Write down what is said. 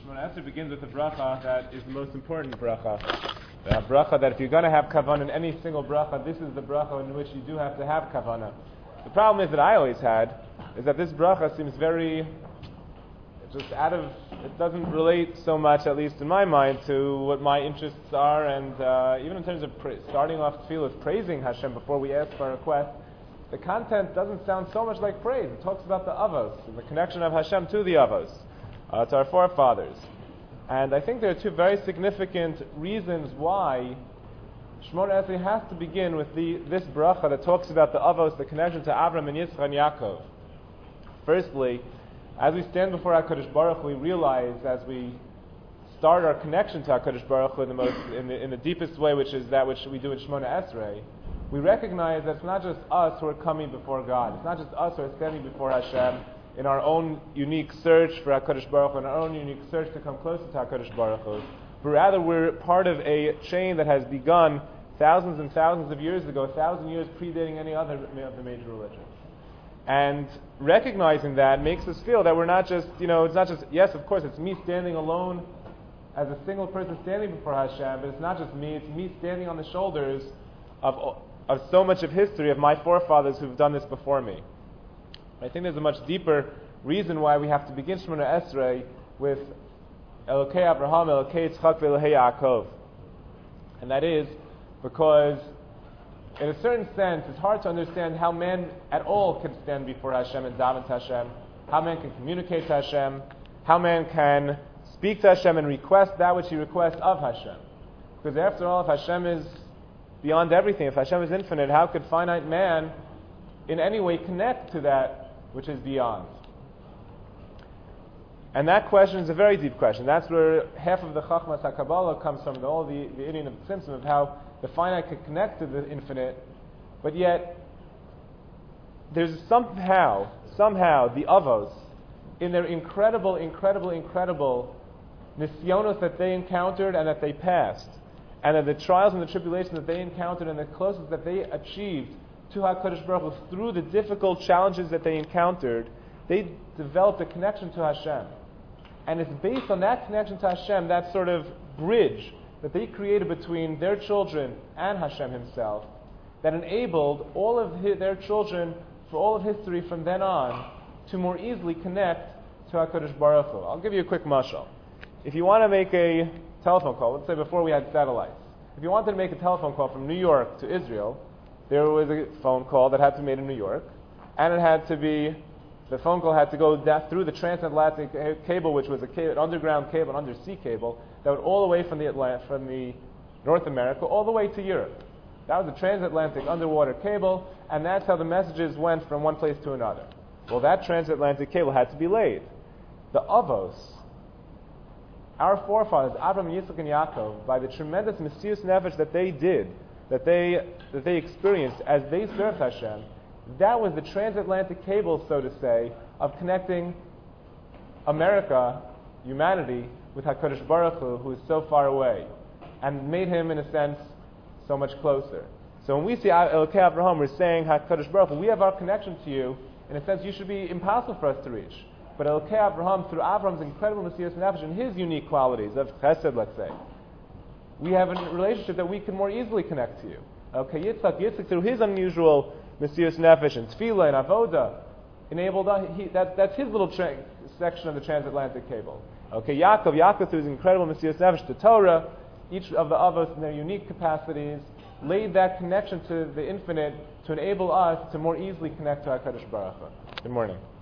Shemona Esrei begins with a bracha that is the most important bracha. The bracha that if you're going to have kavanah in any single bracha, this is the bracha in which you do have to have kavanah. The problem is that I always had is that this bracha seems very it doesn't relate so much, at least in my mind, to what my interests are, and even in terms of starting off tefillah with praising Hashem before we ask for a request, the content doesn't sound so much like praise. It talks about the avos and the connection of Hashem to the avos, to our forefathers. And I think there are two very significant reasons why Shemona Esrei has to begin with this bracha that talks about the avos, the connection to Avraham and Yitzchak and Yaakov. Firstly, as we stand before HaKadosh Baruch Hu, we realize as we start our connection to HaKadosh Baruch Hu in the deepest way, which is that which we do in Shemona Esrei, we recognize that it's not just us who are coming before God. It's not just us who are standing before Hashem in our own unique search for HaKadosh Baruch Hu, in our own unique search to come closer to HaKadosh Baruch Hu, but rather we're part of a chain that has begun thousands and thousands of years ago, 1,000 years predating any other of the major religions. And recognizing that makes us feel that we're not just, it's not just, yes, of course, it's me standing alone as a single person standing before Hashem, but it's not just me, it's me standing on the shoulders of so much of history of my forefathers who've done this before me. I think there's a much deeper reason why we have to begin Shemona Esrei with Elokei Avraham, Elokei Yitzchak, Elokei Yaakov. And that is because in a certain sense, it's hard to understand how man at all can stand before Hashem and daven to Hashem, how man can communicate to Hashem, how man can speak to Hashem and request that which he requests of Hashem. Because after all, if Hashem is beyond everything, if Hashem is infinite, how could finite man in any way connect to that which is beyond? And that question is a very deep question. That's where half of the Chachmas HaKabbalah comes from, all the Indian of the Simpson, of how the finite can connect to the infinite, but yet there's somehow the avos, in their incredible nisyonos that they encountered and that they passed, and in the trials and the tribulations that they encountered and the closeness that they achieved to HaKadosh Baruch Hu through the difficult challenges that they encountered, they developed a connection to Hashem. And it's based on that connection to Hashem, that sort of bridge that they created between their children and Hashem Himself, that enabled all of their children for all of history from then on to more easily connect to HaKadosh Baruch Hu. I'll give you a quick mashal. If you want to make a telephone call, let's say before we had satellites, if you wanted to make a telephone call from New York to Israel, there was a phone call that had to be made in New York, and the phone call had to go through the transatlantic cable, which was an underground cable, an undersea cable, that went all the way from the North America all the way to Europe. That was a transatlantic underwater cable, and that's how the messages went from one place to another. Well, that transatlantic cable had to be laid. The avos, our forefathers, Abraham, Yitzchak, and Yaakov, by the tremendous mesirus nefesh that they did, that they experienced as they served Hashem, that was the transatlantic cable, so to say, of connecting America, humanity, with HaKadosh Baruch Hu, who is so far away, and made him, in a sense, so much closer. So when we see Elokei Avraham, we're saying, HaKadosh Baruch Hu, we have our connection to you. In a sense, you should be impossible for us to reach. But Elokei Avraham, through Avraham's incredible mesirus nefesh and his unique qualities of chesed, let's say, we have a relationship that we can more easily connect to you. Okay, Yitzchak, through his unusual mesirus nefesh and tefillah and avoda, enabled us. That's his little section of the transatlantic cable. Okay, Yaakov through his incredible mesirus nefesh to Torah, each of the avos in their unique capacities laid that connection to the infinite to enable us to more easily connect to HaKadosh Baruch Hu. Good morning.